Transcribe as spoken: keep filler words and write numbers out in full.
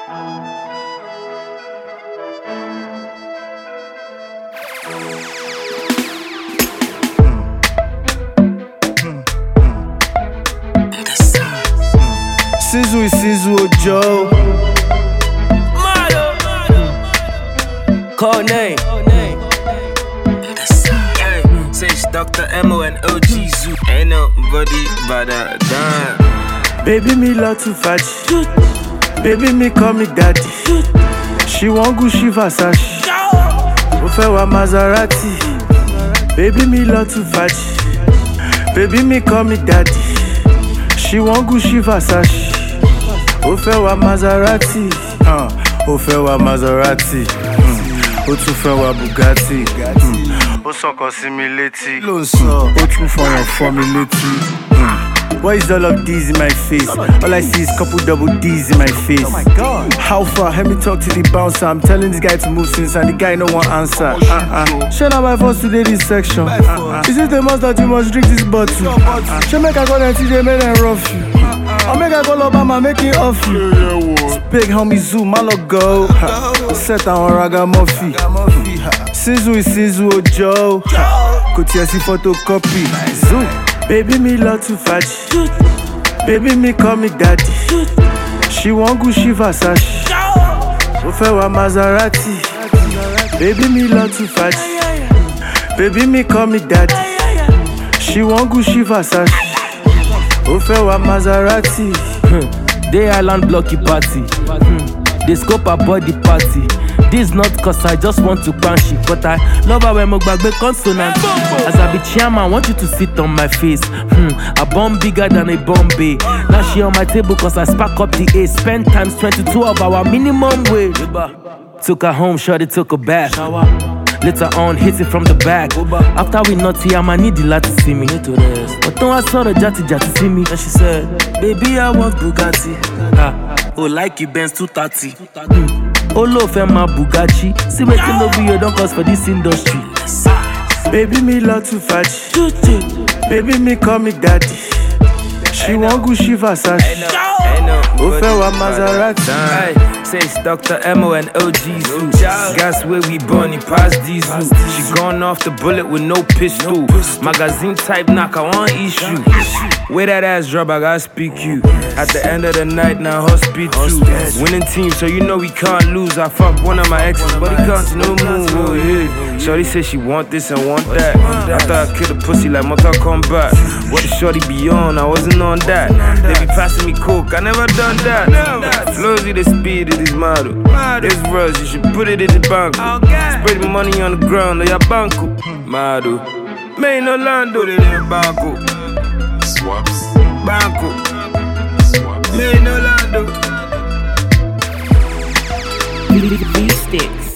Sizzle is Sizzle Joe. Code name. Say it's Doctor Emo and O G Zoo. Ain't nobody but a dime. Baby me love to fetch. Baby me call me daddy. She want Gucci Versace. Ó fẹ́ wa Maserati. Baby me love to fetch. Baby me call me daddy. She want Gucci Versace. Ó fẹ́ wa Maserati. Uh, ó fẹ́ wa Maserati. Ó tún fẹ́ wa Bugatti. Ó sọ̀kan sí mi létí. Ló ń sọ, ó tún fọyàn fọ́ mi létí. Why is all of these in my face? All I see is couple double D's in my face. Oh my God. How far? Let me talk to the bouncer. I'm telling this guy to move since and the guy no one answer. Uh-uh. Shut up my first today this section. Uh-uh. Is it the most that you must drink this bottle? Uh-uh. Should make I go and T J make them rough you. Uh-uh. I'll make I call Obama make it off you. Big homie Zoo, my go. Set on Ragamuffin. Sizzle is Sizzle Joe. Could you see photocopy? Zoo. Baby me love to fetch. Baby me call me daddy. She want Gucci Versace. Ó fẹ́ wa Maserati. Baby me love to fetch. Baby me call me daddy. She want Gucci Versace. Ó fẹ́ wa Maserati. Day Island blocky party. They scope a body party. This not cause I just want to punch it, but I love her when Mogbagbe consonant. As I be chairman, I want you to sit on my face. Hmm, a bomb bigger than a Bombay. Now she on my table cause I spark up the ace. Spend times twenty-two of our minimum wage. Took her home, shorty took a bath. Later on, hit it from the back. After we naughty, I'ma need the lad to see me. But then I saw the jatty jatty see me. And she said, baby, I want Bugatti. Ah, oh, like you Benz two thirty. Mm. Olo fẹ́ ma Bugatti. See wetin no be you don cause for this industry. Baby me love to fetch. Baby me call me daddy. She want Gucci Versace. Ó fẹ́ wa Maserati. Say it's Doctor Emo and O G Zoo. Gas where we born, he passed diesel. She gone off the bullet with no pistol. Magazine type knock, I want issue. Where that ass drop, I gotta speak you. At the end of the night, now hospital. Winning team, so you know we can't lose. I fucked one of my exes, but he can't no move. Oh, yeah. Shorty said she want this and want that. After I killed a pussy like Mortal Kombat. What the shorty be on? I wasn't on that. They be passing me coke, I never done that. Flows the speed of this model. This rush, you should put it in the bank. Spread the money on the ground, or your banco. Model. Main Orlando, they in the banco. Swaps. Banco. Swaps. Main Orlando. These sticks.